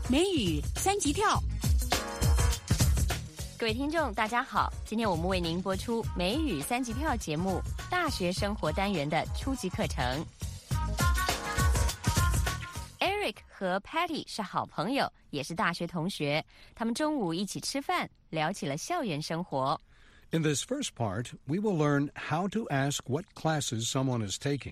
美语三级跳。 各位听众大家好，今天我们为您播出美语三级跳节目大学生活单元的初级课程。Eric 和 Patty 是好朋友，也是大学同学，他们中午一起吃饭，聊起了校园生活。 In this first part, we will learn how to ask what classes someone is taking.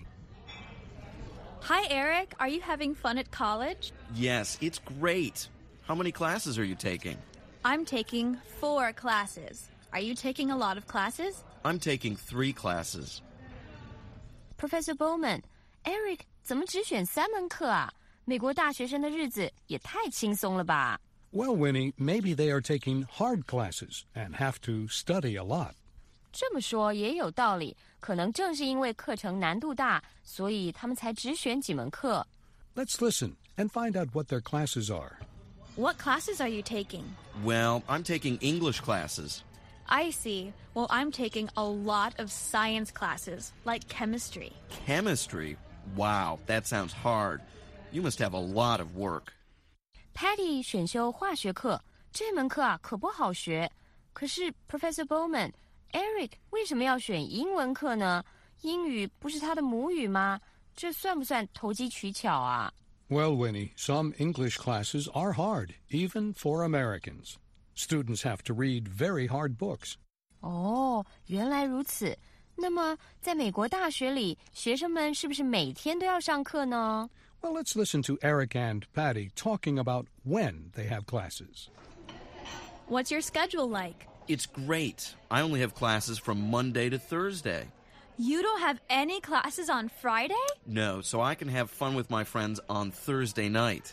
Hi, Eric. Are you having fun at college? Yes, it's great. How many classes are you taking? I'm taking 4 classes. Are you taking a lot of classes? I'm taking 3 classes. Professor Bowman, Eric 怎么只选3门课啊？美国大学生的日子也太轻松了吧？ Well, Winnie, maybe they are taking hard classes and have to study a lot. 这么说也有道理，可能正是因为课程难度大，所以他们才只选几门课。 Let's listen and find out what their classes are. What classes are you taking? Well, I'm taking English classes. I see. Well, I'm taking a lot of science classes, like chemistry. Chemistry? Wow, that sounds hard. You must have a lot of work. Patty 选修化学课，这门课啊可不好学。可是 Professor Bowman，Eric 为什么要选英文课呢？英语不是他的母语吗？这算不算投机取巧啊？ Well, Winnie, some English classes are hard, even for Americans. Students have to read very hard books. 哦，原来如此。那么，在美国大学里，学生们是不是每天都要上课呢？ Well, let's listen to Eric and Patty talking about when they have classes. What's your schedule like? It's great. I only have classes from Monday to Thursday. You don't have any classes on Friday? No, so I can have fun with my friends on Thursday night.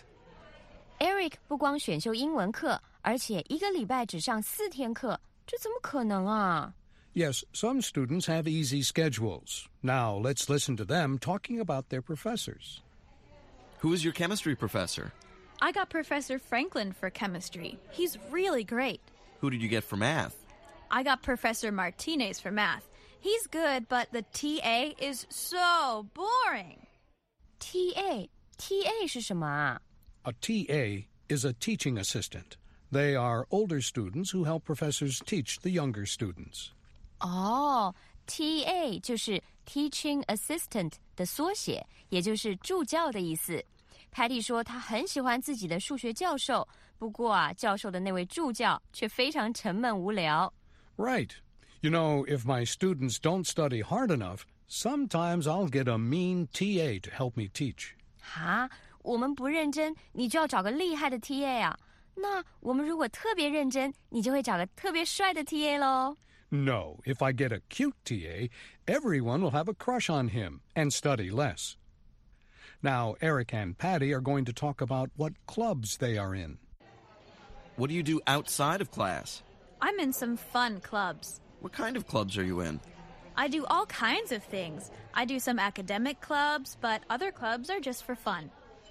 Eric 不光选修英文课，而且一个礼拜只上4天课，这怎么可能啊？ Yes, some students have easy schedules. Now, let's listen to them talking about their professors. Who is your chemistry professor? I got Professor Franklin for chemistry. He's really great. Who did you get for math? I got Professor Martinez for math. He's good, but the TA is so boring. TA 是什么啊？ A TA is a teaching assistant. They are older students who help professors teach the younger students. 哦， TA 就是 Teaching Assistant 的缩写，也就是助教的意思。Patty 说她很喜欢自己的数学教授，不过啊，教授的那位助教却非常沉闷无聊。 Right. You know, if my students don't study hard enough, sometimes I'll get a mean TA to help me teach. 哈，我们不认真，你就要找个厉害的 TA 啊？那我们如果特别认真，你就会找个特别帅的 TA 咯。 No, if I get a cute TA, everyone will have a crush on him and study less. Now, Eric and Patty are going to talk about what clubs they are in. What do you do outside of class? I'm in some fun clubs. What kind of clubs are you in? I do all kinds of things. I do some academic clubs, but other clubs are just for fun.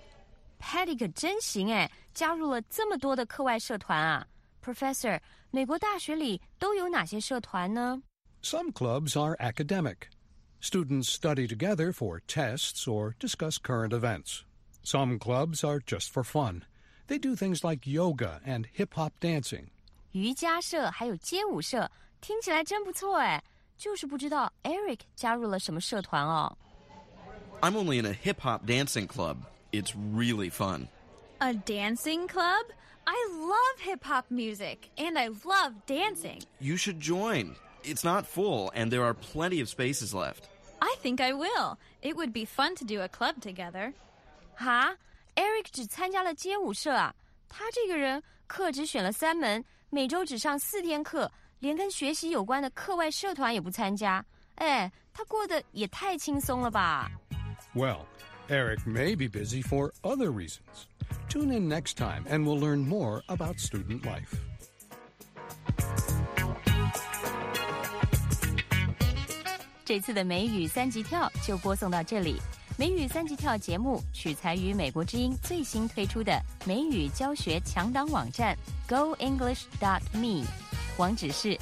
Patty 可真行诶，加入了这么多的课外社团啊。Professor， 美国大学里都有哪些社团呢？ Some clubs are academic. Students study together for tests or discuss current events. Some clubs are just for fun. They do things like yoga and hip-hop dancing. 瑜伽社还有街舞社，听起来真不错诶，就是不知道 Eric 加入了什么社团哦。 I'm only in a hip-hop dancing club. It's really fun. A dancing club? I love hip-hop music, and I love dancing. You should join. It's not full, and there are plenty of spaces left. I think I will. It would be fun to do a club together. 哈 ，Eric 只参加了街舞社啊，他这个人课只选了3门，每周只上4天课，连跟学习有关的课外社团也不参加。哎，他过得也太轻松了吧？ Well, Eric may be busy for other reasons. Tune in next time and we'll learn more about student life. 这次的美语3级跳就播送到这里。美语3级跳节目取材于美国之音最新推出的美语教学强档网站 GoEnglish.me， 网址是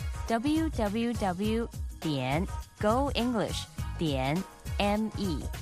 www.goenglish.me。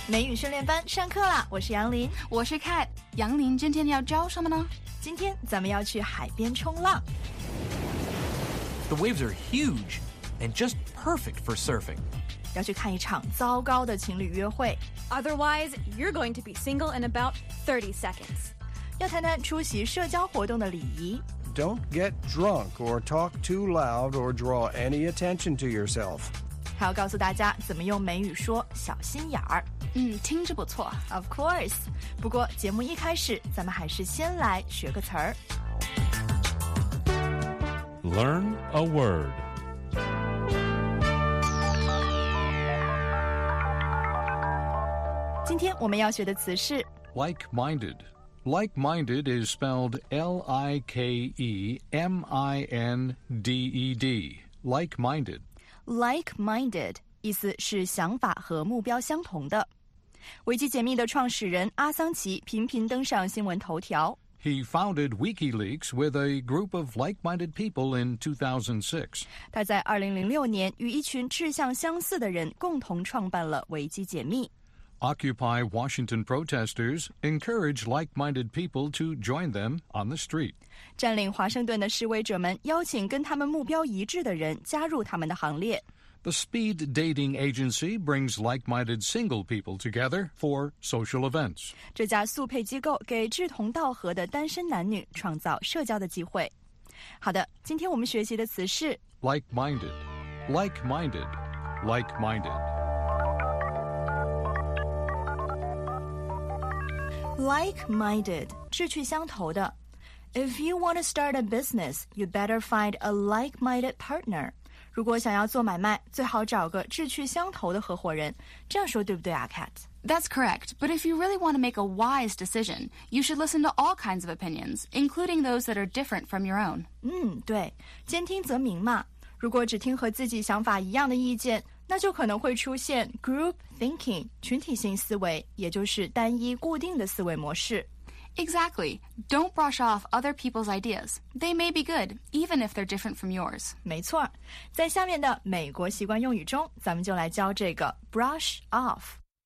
美语训练班上课啦！我是杨林， 我是 Kat。杨林今天要教什么呢？ 今天咱们要去海边冲浪。 The waves are huge and just perfect for surfing. 要去看一场糟糕的情侣约会。 Otherwise, you're going to be single in about 30 seconds. 要谈谈出席社交活动的礼仪。 Don't get drunk or talk too loud or draw any attention to yourself. 还要告诉大家怎么用美语说小心眼儿。 听着不错。 Of course. 不过节目一开始，咱们还是先来学个词儿。 Learn a word. 今天我们要学的词是 Like-minded. Like-minded is spelled L-I-K-E-M-I-N-D-E-D. Like-minded. like-minded， 意思是想法和目标相同的。维基解密的创始人阿桑奇频频登上新闻头条。 He founded WikiLeaks with a group of like-minded people in 2006. 他在2006年与一群志向相似的人共同创办了维基解密。 Occupy Washington protesters encourage like-minded people to join them on the street. 占领华盛顿的示威者们邀请跟他们目标一致的人加入他们的行列。 The speed dating agency brings like-minded single people together for social events. 这家速配机构给志同道合的单身男女创造社交的机会。好的，今天我们学习的词是 Like-minded. Like-minded. Like-minded， 志趣相投的。If you want to start a business, you better find a like-minded partner. 如果想要做买卖，最好找个志趣相投的合伙人。这样说对不对啊 Kat? That's correct, but if you really want to make a wise decision, you should listen to all kinds of opinions, including those that are different from your own. 对，兼听则明嘛。如果只听和自己想法一样的意见，那就可能会出现 group thinking 群体性思维，也就是单一固定的思维模式。 Exactly. Don't brush off other people's ideas. They may be good, even if they're different from yours. 没错，在下面的美国习惯用语中，咱们就来教这个 brush off。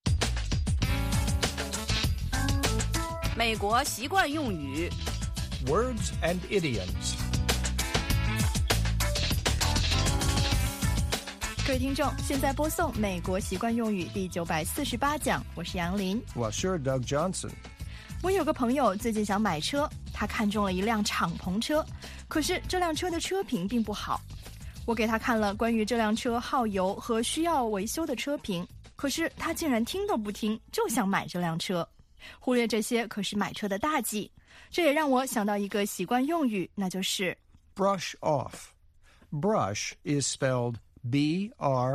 美国习惯用语 Words and idioms. 各位听众，现在播送美国习惯用语第948讲，我是杨林。 Well, sure, Doug Johnson. 我有个朋友最近想买车，他看中了一辆敞篷车，可是这辆车的车评并不好。我给他看了关于这辆车耗油和需要维修的车评，可是他竟然听都不听，就想买这辆车。忽略这些可是买车的大忌。这也让我想到一个习惯用语，那就是 Brush off. Brush is spelled B-R-U-S-H,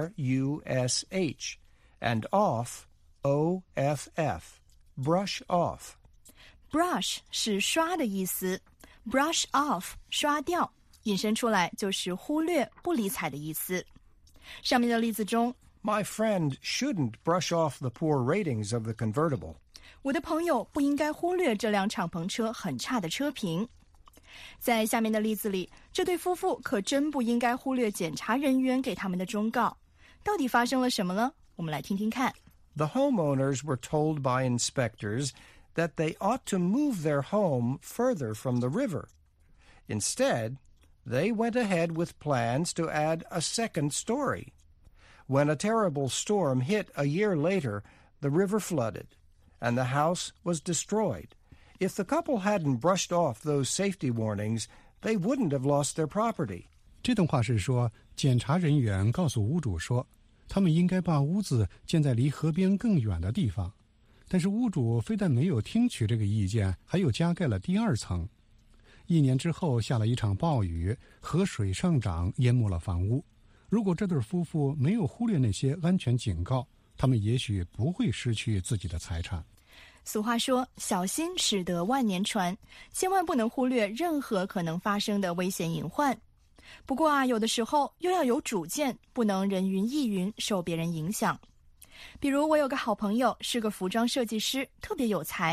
and off, O-F-F. Brush off. brush 是刷的意思， brush off 刷掉，引申出来就是忽略、不理睬的意思。上面的例子中 My friend shouldn't brush off the poor ratings of the convertible. 我的朋友不应该忽略这辆敞篷车很差的车评。在下面的例子里，这对夫妇可真不应该忽略检查人员给他们的忠告。到底发生了什么呢？我们来听听看。 The homeowners were told by inspectors that they ought to move their home further from the river. Instead, they went ahead with plans to add a second story. When a terrible storm hit a year later, the river flooded, and the house was destroyed. If the couple hadn't brushed off those safety warnings, they wouldn't have lost their property. 这段话是说，检查人员告诉屋主说，他们应该把屋子建在离河边更远的地方。但是屋主非但没有听取这个意见，还又加盖了第二层。1年之后下了一场暴雨，河水上涨淹没了房屋。如果这对夫妇没有忽略那些安全警告，他们也许不会失去自己的财产。 俗话说，小心驶得万年船，千万不能忽略任何可能发生的危险隐患。不过啊，有的时候又要有主见，不能人云亦云，受别人影响。比如我有个好朋友是个服装设计师，特别有才。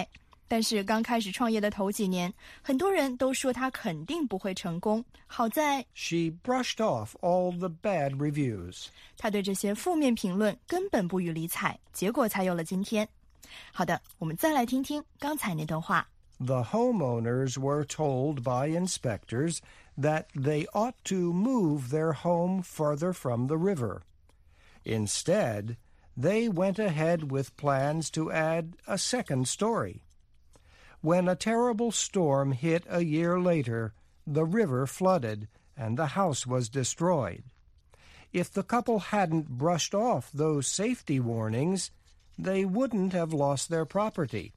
但是刚开始创业的头几年，很多人都说他肯定不会成功。好在 She brushed off all the bad reviews. 他对这些负面评论根本不予理睬，结果才有了今天。好的，我们再来听听刚才那段话。 The homeowners were told by inspectors that they ought to move their home further from the river. Instead, they went ahead with plans to add a second story. When a terrible storm hit a year later, the river flooded and the house was destroyed. If the couple hadn't brushed off those safety warnings, they wouldn't have lost their property.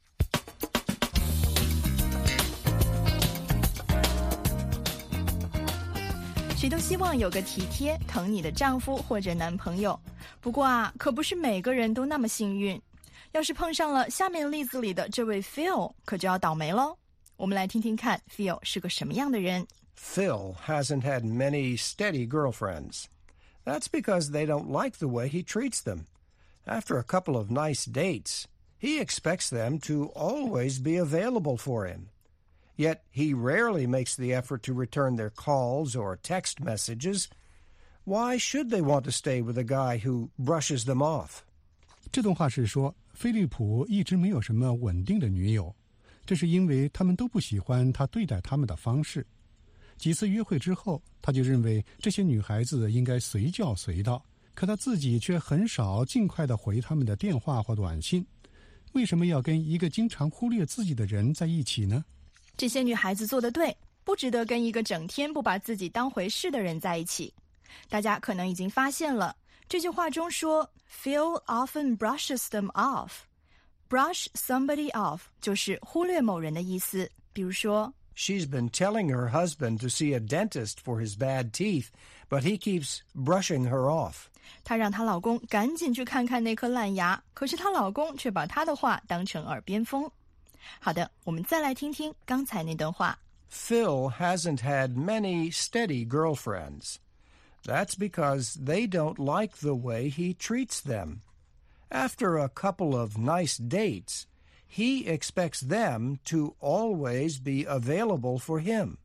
谁都希望有个体贴疼你的丈夫或者男朋友，不过啊，可不是每个人都那么幸运。要是碰上了下面例子里的这位 Phil， 可就要倒霉咯。我们来听听看 Phil 是个什么样的人。 Phil hasn't had many steady girlfriends. That's because they don't like the way he treats them. After a couple of nice dates, he expects them to always be available for him. Yet he rarely makes the effort to return their calls or text messages. Why should they want to stay with a guy who brushes them off? 这段话是说，菲利普一直没有什么稳定的女友，这是因为他们都不喜欢他对待他们的方式。几次约会之后，他就认为这些女孩子应该随叫随到，可他自己却很少尽快地回他们的电话或短信。为什么要跟一个经常忽略自己的人在一起呢？ 这些女孩子做得对，不值得跟一个整天不把自己当回事的人在一起。大家可能已经发现了，这句话中说 Phil often brushes them off. Brush somebody off 就是忽略某人的意思。比如说 She's been telling her husband to see a dentist for his bad teeth, but he keeps brushing her off. 她让她老公赶紧去看看那颗烂牙，可是她老公却把她的话当成耳边风。好的，我们再来听听刚才那段话。 Phil hasn't had many steady girlfriends. That's because they don't like the way he treats them. After a couple of nice dates, he expects them to always be available for him.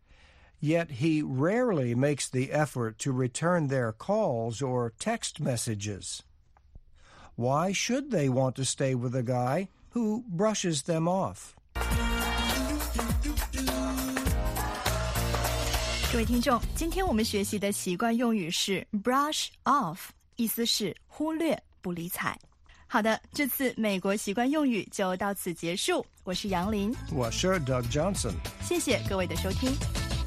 Yet he rarely makes the effort to return their calls or text messages. Why should they want to stay with a guy who brushes them off? 各位听众，今天我们学习的习惯用语是 brush off， 意思是忽略不理睬。好的，这次美国习惯用语就到此结束。我是杨林， 我是 Doug Johnson。 谢谢各位的收听。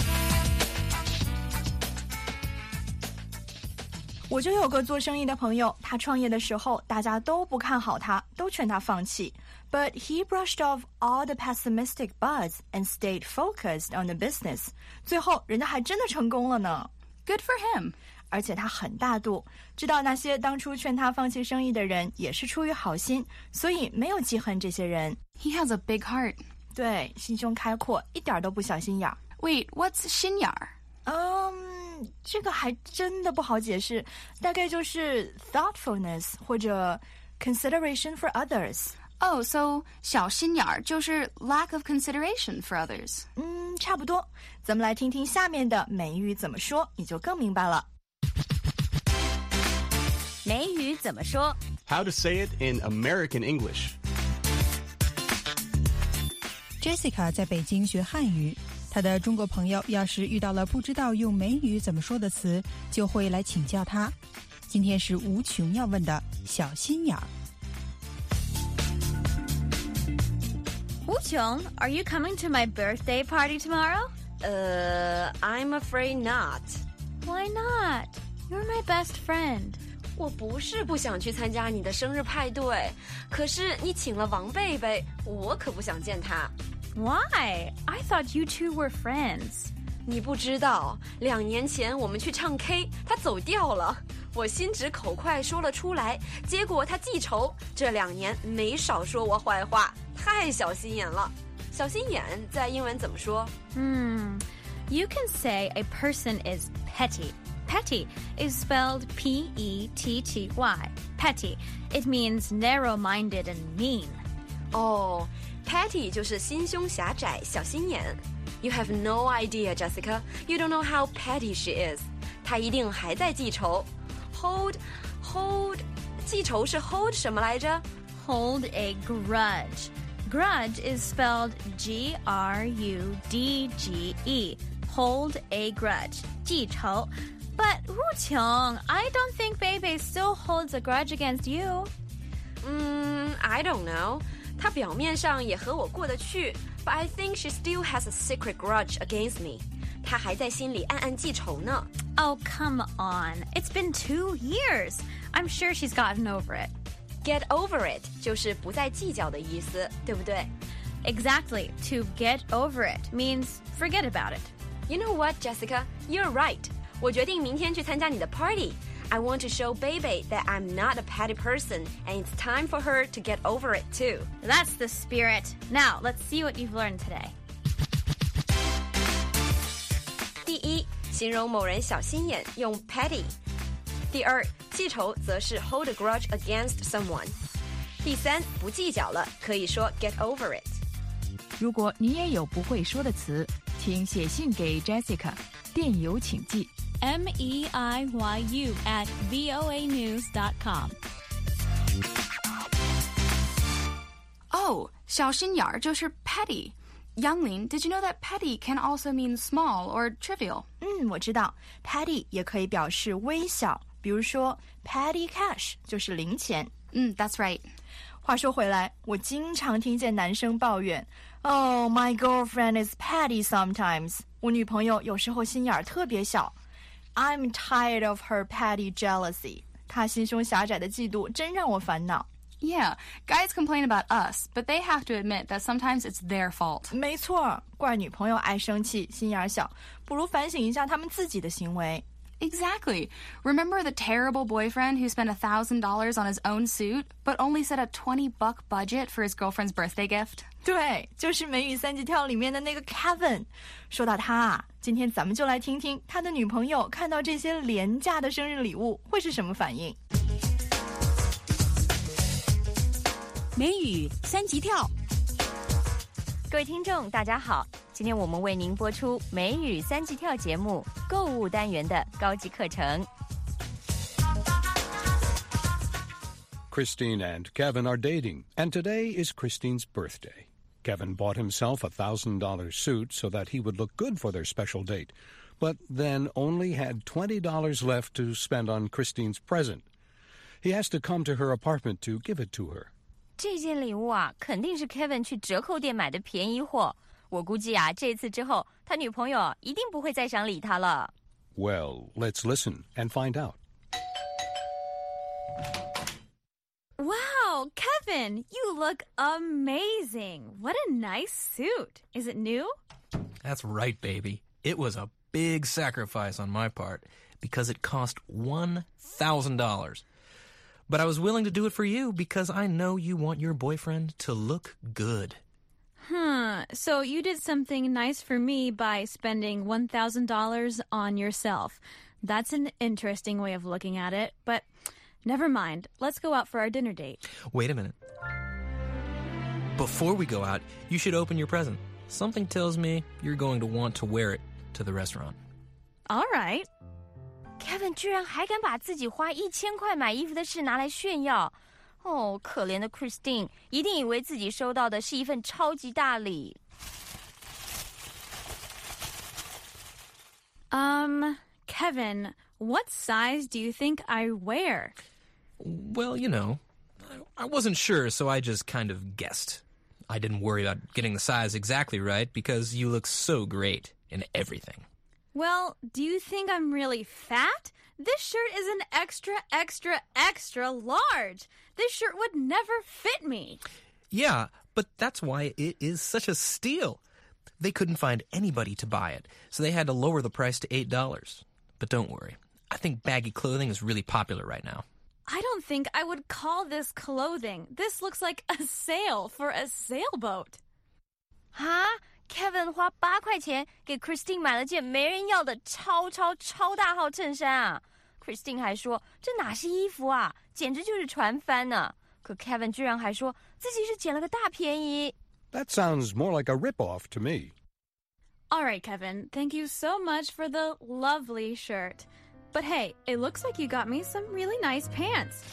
我就有个做生意的朋友，他创业的时候，大家都不看好他，都劝他放弃。But he brushed off all the pessimistic buzz and stayed focused on the business. 最后，人家还真的成功了呢。 Good for him. 而且他很大度，知道那些当初劝他放弃生意的人也是出于好心，所以没有记恨这些人。 He has a big heart. 对，心胸开阔，一点都不小心眼儿。 Wait, what's 心眼儿？ 这个还真的不好解释，大概就是 thoughtfulness 或者 consideration for others。Oh, so 小心眼儿就是 lack of consideration for others. 差不多。咱们来听听下面的美语怎么说，你就更明白了。 美语怎么说 How to say it in American English. Jessica 在北京学汉语，她的中国朋友要是遇到了不知道用美语怎么说的词，就会来请教她。今天是无穷要问的小心眼儿。 无穷, are you coming to my birthday party tomorrow? I'm afraid not. Why not? You're my best friend. 我不是不想去参加你的生日派对，可是你请了王贝贝，我可不想见他。 Why? I thought you two were friends. 你不知道，2年前我们去唱 K， 他走调了，我心直口快说了出来，结果他记仇，这2年没少说我坏话，太小心眼了。小心眼在英文怎么说 ？You can say a person is petty.Petty is spelled P-E-T-T-Y. Petty. It means narrow-minded and mean. 哦， Petty 就是心胸狭窄、小心眼。You have no idea, Jessica. You don't know how petty she is. 她一定还在记仇。Hold， 记仇是 hold 什么来着？ Hold a grudge. Grudge is spelled Grudge. Hold a grudge. 记仇。But Wu Qiong, I don't think Beibei still holds a grudge against you. I don't know. 她表面上也和我过得去 but I think she still has a secret grudge against me. 她还在心里暗暗记仇呢。 Oh, come on. It's been 2 years. I'm sure she's gotten over it. Get over it 就是不再计较的意思，对不对？ Exactly. To get over it means forget about it. You know what, Jessica? You're right. 我决定明天去参加你的 party.I want to show Beibei that I'm not a petty person, and it's time for her to get over it too. That's the spirit. Now, let's see what you've learned today. 第一，形容某人小心眼用 petty。第二，记仇则是 hold a grudge against someone。第三，不计较了，可以说 get over it。 如果你也有不会说的词，请写信给 Jessica， 电邮请寄。 MEIYU@voanews.com. Oh, 小心眼儿就是 petty. Youngling, did you know that petty can also mean small or trivial? 我知道 petty 也可以表示微小，比如说 petty cash 就是零钱。 That's right. 话说回来，我经常听见男生抱怨 Oh, my girlfriend is petty sometimes. 我女朋友有时候心眼儿特别小。I'm tired of her petty jealousy. 她心胸狭窄的嫉妒真让我烦恼。 Yeah, guys complain about us, but they have to admit that sometimes it's their fault. 没错，怪女朋友爱生气、心眼小，不如反省一下他们自己的行为。 Exactly. Remember the terrible boyfriend who spent $1,000 on his own suit, but only set a $20 budget for his girlfriend's birthday gift? 对，就是美语三级跳里面的那个 Kevin。说到他啊，今天咱们就来听听他的女朋友看到这些廉价的生日礼物会是什么反应。 美语三级跳， 各位听众大家好，今天我们为您播出美语三级跳节目购物单元的高级课程。 Christine and Kevin are dating, and today is Christine's birthday. Kevin bought himself a $1,000 suit so that he would look good for their special date, but then only had $20 left to spend on Christine's present. He has to come to her apartment to give it to her. 这件礼物啊，肯定是 Kevin 去折扣店买的便宜货。我估计啊，这次之后，他女朋友一定不会再想理他了。 Well, let's listen and find out. Wow, Kevin, you look amazing. What a nice suit. Is it new? That's right, baby. It was a big sacrifice on my part because it cost $1,000. But I was willing to do it for you because I know you want your boyfriend to look good. So you did something nice for me by spending $1,000 on yourself. That's an interesting way of looking at it, but never mind. Let's go out for our dinner date. Wait a minute. Before we go out, you should open your present. Something tells me you're going to want to wear it to the restaurant. All right. Kevin 居然还敢把自己花1000块买衣服的事拿来炫耀。哦，可怜的 Christine 一定以为自己收到的是一份超级大礼。 Kevin, what size do you think I wear? Well, you know, I wasn't sure, so I just kind of guessed. I didn't worry about getting the size exactly right because you look so great in everything. Well, do you think I'm really fat? This shirt is an extra, extra, extra large. This shirt would never fit me. Yeah, but that's why it is such a steal. They couldn't find anybody to buy it, so they had to lower the price to $8. But don't worry. I think baggy clothing is really popular right now. I don't think I would call this clothing. This looks like a sail for a sailboat. 哈？Kevin 花8块钱给 Christine 买了件没人要的超大号衬衫啊 ！Christine 还说这哪是衣服啊，简直就是船帆呢。可 Kevin 居然还说自己是捡了个大便宜。 That sounds more like a ripoff to me. All right, Kevin, thank you so much for the lovely shirt. But hey, it looks like you got me some really nice pants.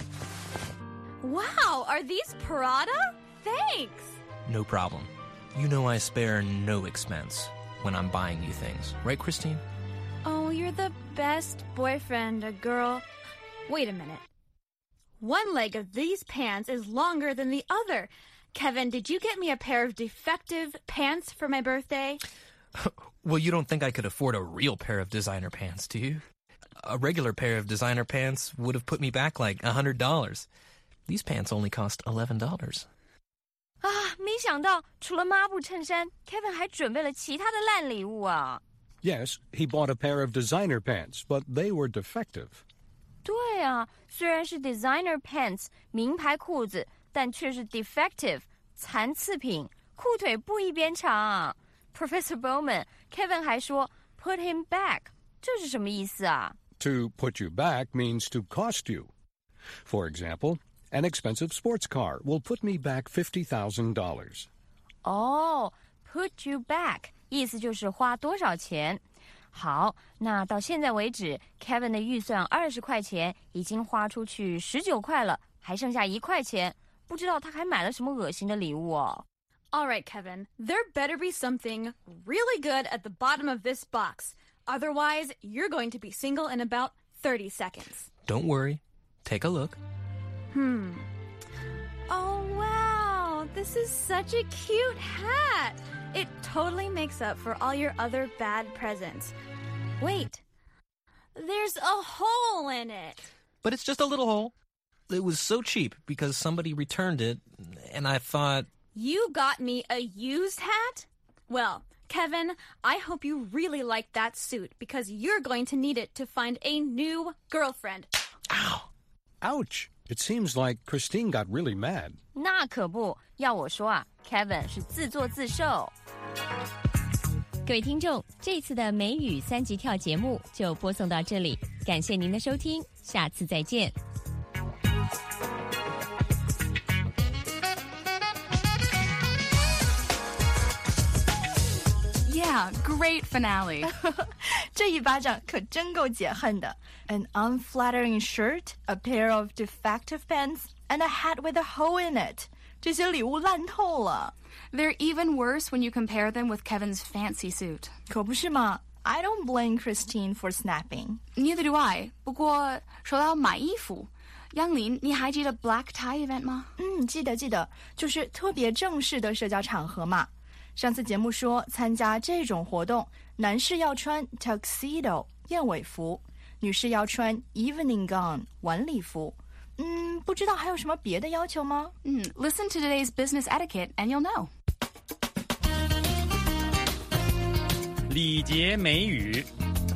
Wow, are these Prada? Thanks! No problem. You know I spare no expense when I'm buying you things. Right, Christine? Oh, you're the best boyfriend a girl... Wait a minute. One leg of these pants is longer than the other. Kevin, did you get me a pair of defective pants for my birthday? Well, you don't think I could afford a real pair of designer pants, do you? A regular pair of designer pants would have put me back like $100. These pants only cost $11. 啊，没想到除了抹布衬衫 ，Kevin 还准备了其他的烂礼物啊。 Yes, he bought a pair of designer pants, but they were defective. 对啊，虽然是 designer pants 名牌裤子，但却是 defective 残次品，裤腿不一边长。Professor Bowman, Kevin 还说 put him back， 这是什么意思啊？ To put you back means to cost you. For example, an expensive sports car will put me back $50,000. 哦 ，put you back 意思就是花多少钱。好，那到现在为止 ，Kevin 的预算20块钱已经花出去19块了，还剩下1块钱，不知道他还买了什么恶心的礼物哦。 All right, Kevin, there better be something really good at the bottom of this box. Otherwise, you're going to be single in about 30 seconds. Don't worry. Take a look. Oh, wow. This is such a cute hat. It totally makes up for all your other bad presents. Wait. There's a hole in it. But it's just a little hole. It was so cheap because somebody returned it, and I thought... You got me a used hat? Well, Kevin, I hope you really like that suit because you're going to need it to find a new girlfriend. Ow. Ouch. It seems like Christine got really mad. 那可不，要我说啊 ，Kevin 是自作自受。各位听众，这次的美语3级跳节目就播送到这里，感谢您的收听，下次再见。 Yeah, great finale. 这一巴掌可真够解恨的。An unflattering shirt, a pair of defective pants, and a hat with a hole in it. 这些礼物烂透了。 They're even worse when you compare them with Kevin's fancy suit. 可不是嘛 I don't blame Christine for snapping. Neither do I. 不过说到买衣服，央琳，你还记得 black tie event 吗？ 记得，就是特别正式的社交场合嘛。上次节目说，参加这种活动，男士要穿 tuxedo 燕尾服，女士要穿 evening gown 晚礼服。不知道还有什么别的要求吗 ？Listen to today's business etiquette and you'll know. 礼节美语。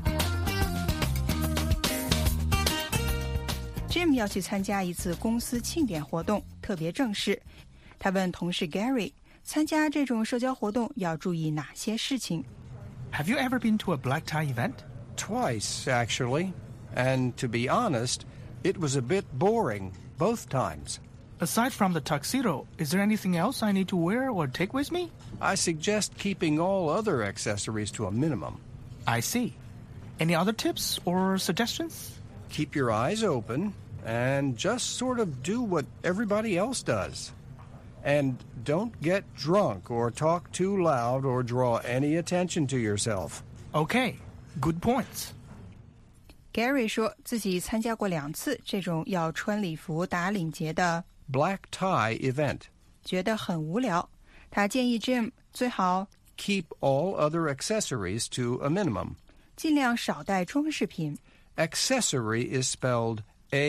Jim 要去参加一次公司庆典活动，特别正式。他问同事 Gary。参加这种社交活动要注意哪些事情 Have you ever been to a black tie event? Twice, actually. And to be honest, it was a bit boring, both times. Aside from the tuxedo, is there anything else I need to wear or take with me? I suggest keeping all other accessories to a minimum. I see. Any other tips or suggestions? Keep your eyes open and just sort of do what everybody else does. And don't get drunk or talk too loud or draw any attention to yourself. Okay, good points. Gary 说自己参加过2次这种要穿礼服打领结的 black tie event. 觉得很无聊。他建议 Jim 最好 keep all other accessories to a minimum. 尽量少带装饰品。 Accessory is spelled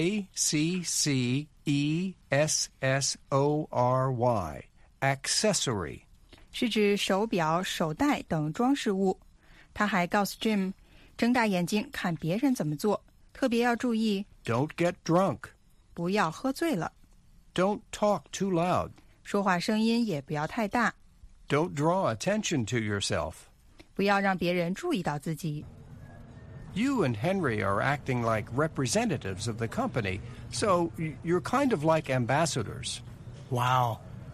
A-C-C-E-S-S-O-R-Y. Accessory. 是指手表、手袋等装饰物。他还告诉 Jim 睁大眼睛看别人怎么做，特别要注意 Don't get drunk. 不要喝醉了。 Don't talk too loud. 说话声音也不要太大。 Don't draw attention to yourself. 不要让别人注意到自己。 You and Henry are acting like representatives of the company, so you're kind of like ambassadors. Wow.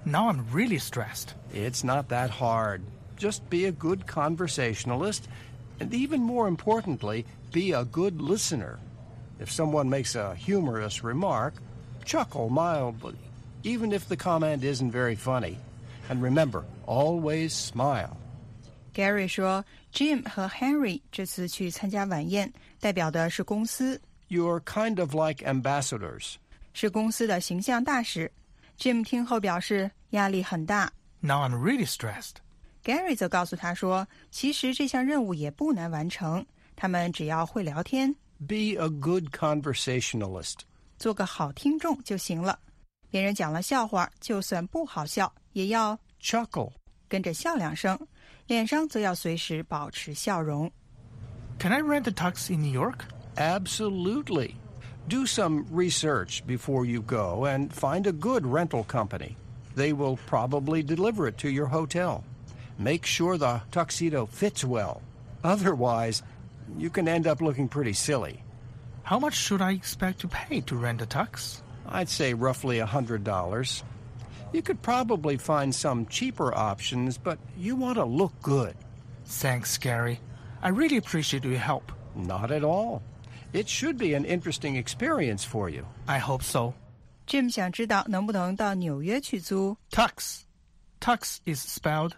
Now I'm really stressed. It's not that hard. Just be a good conversationalist, and even more importantly, be a good listener. If someone makes a humorous remark, chuckle mildly, even if the comment isn't very funny. And remember, always smile. Gary 说 Jim 和 Henry 这次去参加晚宴，代表的是公司。 You're kind of like ambassadors. 是公司的形象大使。Jim 听后表示压力很大。 Now I'm really stressed. Gary 则告诉他说，其实这项任务也不难完成，他们只要会聊天。 Be a good conversationalist. 做个好听众就行了。别人讲了笑话，就算不好笑，也要 chuckle， 跟着笑两声，脸上则要随时保持笑容。 Can I rent a tux in New York? Absolutely. Do some research before you go and find a good rental company. They will probably deliver it to your hotel. Make sure the tuxedo fits well. Otherwise, you can end up looking pretty silly. How much should I expect to pay to rent a tux? I'd say roughly $100. You could probably find some cheaper options, but you want to look good. Thanks, Gary. I really appreciate your help. Not at all. It should be an interesting experience for you. I hope so. Jim 想知道能不能到纽约去租 Tux. Tux is spelled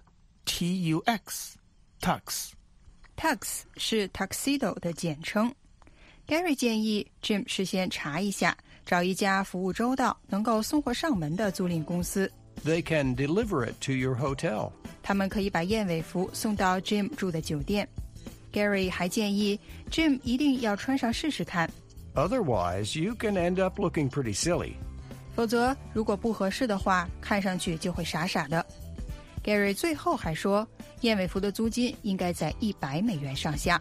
T-U-X. Tux. Tux 是 tuxedo 的简称。Gary 建议 Jim 事先查一下，找一家服务周到、能够送货上门的租赁公司。 They can deliver it to your hotel. 他们可以把燕尾服送到 Jim 住的酒店。Gary 还建议 Jim 一定要穿上试试看。 Otherwise, you can end up looking pretty silly. 否则，如果不合适的话，看上去就会傻傻的。Gary 最后还说，燕尾服的租金应该在$100上下。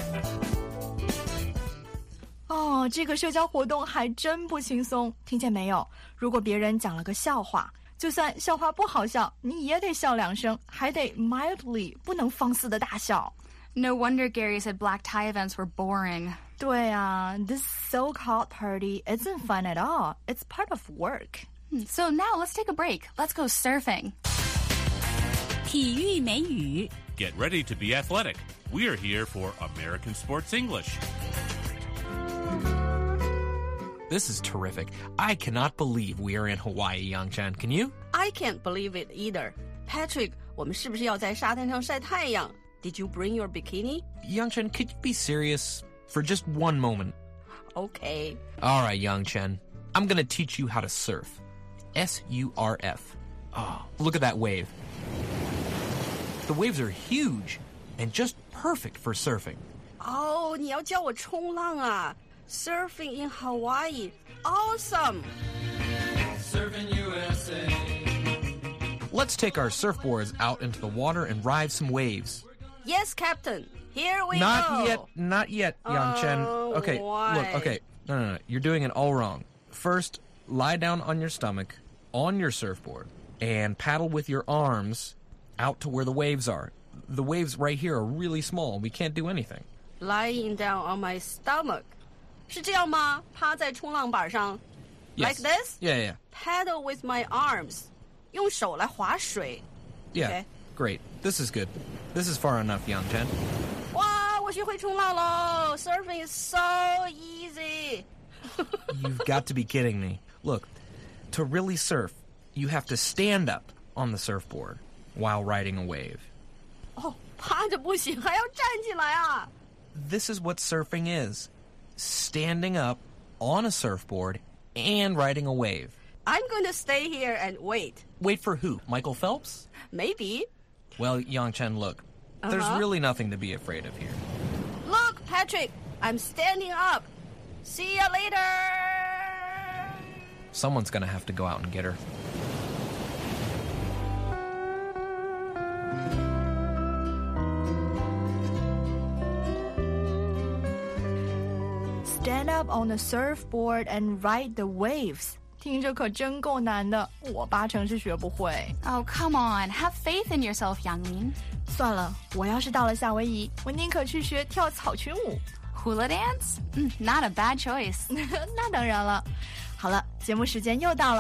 哦，这个社交活动还真不轻松，听见没有？如果别人讲了个笑话，就算笑话不好笑，你也得笑两声，还得 mildly， 不能放肆的大笑。 No wonder Gary said black tie events were boring. 对啊 this so-called party isn't fun at all. It's part of work. So now let's take a break. Let's go surfing. 体育美语 Get ready to be athletic. We're here for American Sports English. This is terrific. I cannot believe we are in Hawaii, Yang-Chen. Can you? I can't believe it either. Patrick, 我们是不是要在沙滩上晒太阳？ Did you bring your bikini? Yang-Chen, could you be serious for just one moment? Okay. All right, Yang-Chen. I'm going to teach you how to surf. S-U-R-F. Oh, look at that wave. The waves are huge and just perfect for surfing. Oh, 你要教我冲浪啊 Surfing in Hawaii. Awesome. Surfing USA. Let's take our surfboards out into the water and ride some waves. Yes, Captain. Here we go. Not yet, Yang-Chen. Okay, why? look, okay. No. You're doing it all wrong. First, lie down on your stomach, on your surfboard, and paddle with your arms out to where the waves are. The waves right here are really small. We can't do anything. Lying down on my stomach. 是这样吗？趴在冲浪板上 Yes. Like this? Yeah. Paddle with my arms. 用手来划水 Yeah, Okay. great. This is good. This is far enough, Yang-Chen. 哇，我学会冲浪喽 Surfing is so easy. You've got to be kidding me. Look, to really surf, you have to stand up on the surfboard while riding a wave. 哦，趴着不行，还要站起来啊 This is what surfing is. Standing up on a surfboard and riding a wave. I'm going to stay here and wait. Wait for who? Michael Phelps? Maybe. Well, Yang-Chen, look. There's really nothing to be afraid of here. Look, Patrick, I'm standing up. See ya later. Someone's gonna have to go out and get her. Stand up on the surfboard and ride the waves. 听着可真够难的，我8成是学不会。 Oh, come on. Have faith in yourself, Yang-Min. 算了，我要是到了夏威夷，我宁可去学跳草裙舞。 Hula dance? Not a bad choice. 那当然了。好了，节目时间又到了。